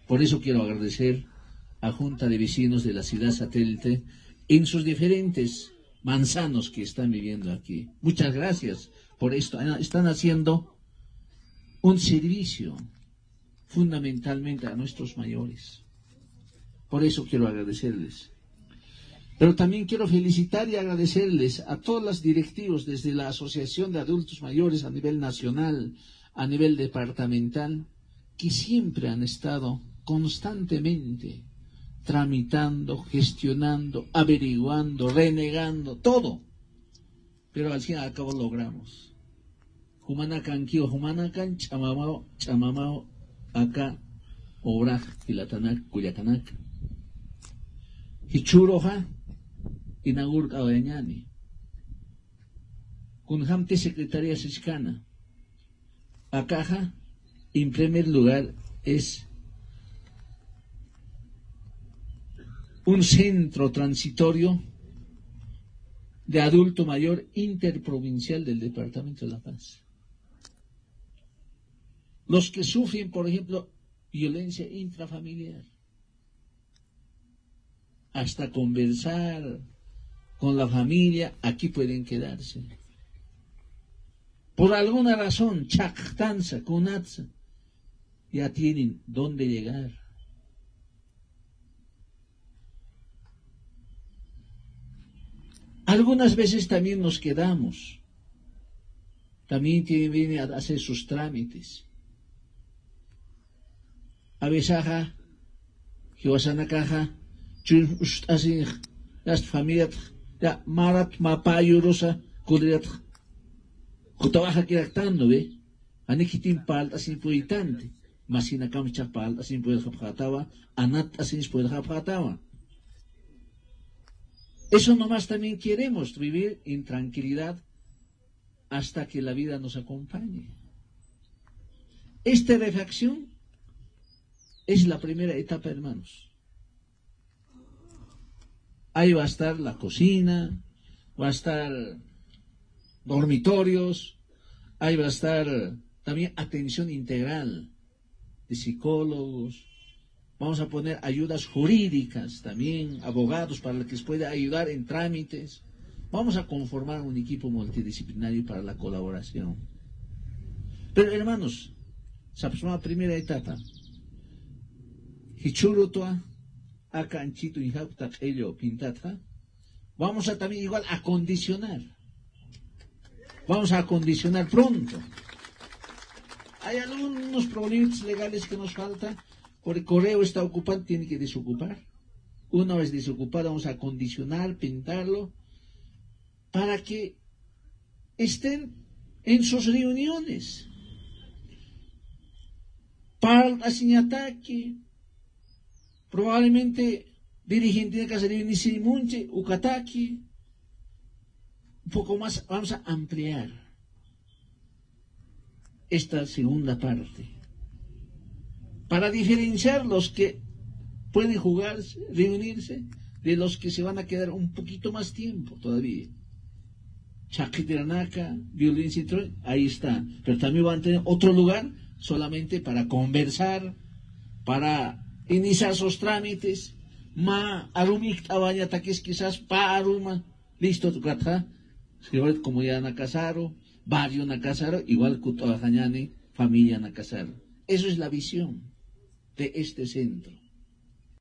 Por eso quiero agradecer a Junta de Vecinos de la ciudad satélite en sus diferentes manzanos que están viviendo aquí. Muchas gracias por esto. Están haciendo un servicio fundamentalmente a nuestros mayores. Por eso quiero agradecerles. Pero también quiero felicitar y agradecerles a todos los directivos desde la Asociación de Adultos Mayores a nivel nacional, a nivel departamental, que siempre han estado constantemente tramitando, gestionando, averiguando, renegando, todo. Pero al fin y al cabo logramos. Humanacan, chamamao, acá, obra, filatanac, cuyacanac. Hichuroja, inagur kawañani. Kunhamte Secretaría Siscana. Acá, en primer lugar, es un centro transitorio de adulto mayor interprovincial del Departamento de La Paz. Los que sufren, por ejemplo, violencia intrafamiliar, hasta conversar con la familia, aquí pueden quedarse. Por alguna razón, chactanza, conatza, ya tienen dónde llegar. Algunas veces también nos quedamos. También vienen a hacer sus trámites. A veces, Hiwasanakaja, así, las familias, ya, marat, mapayurosa, kudriat, kutabaja kiratando, ve, anikitin palta sin puitante, masina kamcha palta sin puitatawa, anat sin puitatawa. Eso nomás también queremos, vivir en tranquilidad hasta que la vida nos acompañe. Esta refacción es la primera etapa, hermanos. Ahí va a estar la cocina, va a estar dormitorios, ahí va a estar también atención integral de psicólogos. Vamos a poner ayudas jurídicas también, abogados para los que les pueda ayudar en trámites. Vamos a conformar un equipo multidisciplinario para la colaboración. Pero hermanos, la primera etapa. Hichurutua, acanchito y jauta ello pintata. Vamos a también igual acondicionar. Vamos a acondicionar pronto. Hay algunos problemas legales que nos faltan. Por el correo está ocupado, tiene que desocupar. Una vez desocupado, vamos a acondicionar, pintarlo, para que estén en sus reuniones. Para el ataque, probablemente dirigente de casa de Nisimunche, Ucataki, un poco más, vamos a ampliar esta segunda parte. Para diferenciar los que pueden jugar, reunirse, de los que se van a quedar un poquito más tiempo todavía. Chaquitiranaka, violencia, ahí está. Pero también van a tener otro lugar solamente para conversar, para iniciar sus trámites. Ma arumik tabañataques quizás pa aruma, listo tu katha, comunidad nakasaro, barrio nakasaro, igual kutoajañani, familia nakasaro. Eso es la visión de este centro.